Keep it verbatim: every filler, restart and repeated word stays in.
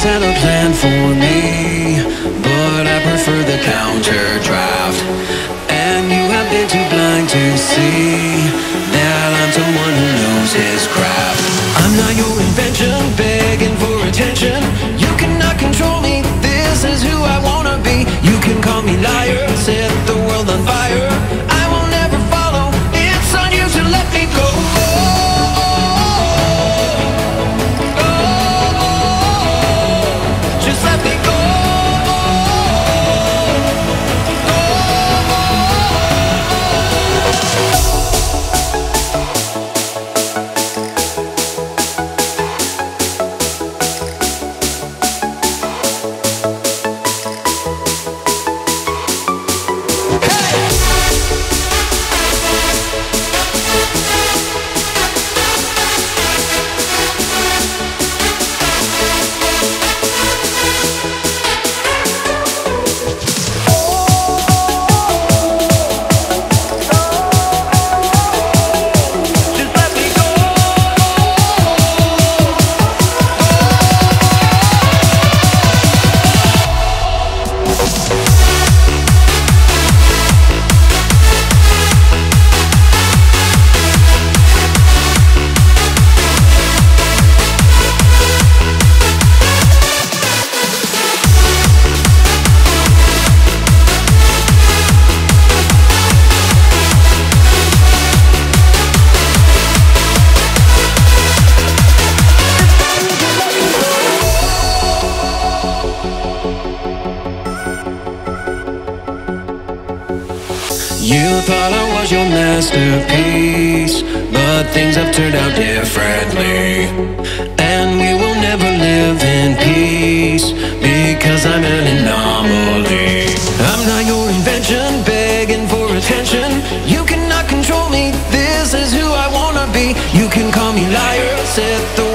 had a plan for me, but I prefer the counter draft. And you have been too blind to see that I'm someone who knows his craft. I'm not your invention, begging for attention. You cannot control me, this is who I wanna be. You can call me liar, set the world on fire. I will never follow, it's on you to let me go. You thought I was your masterpiece, but things have turned out differently. And we will never live in peace, because I'm an anomaly. I'm not your invention, begging for attention. You cannot control me, this is who I wanna be. You can call me liar, set the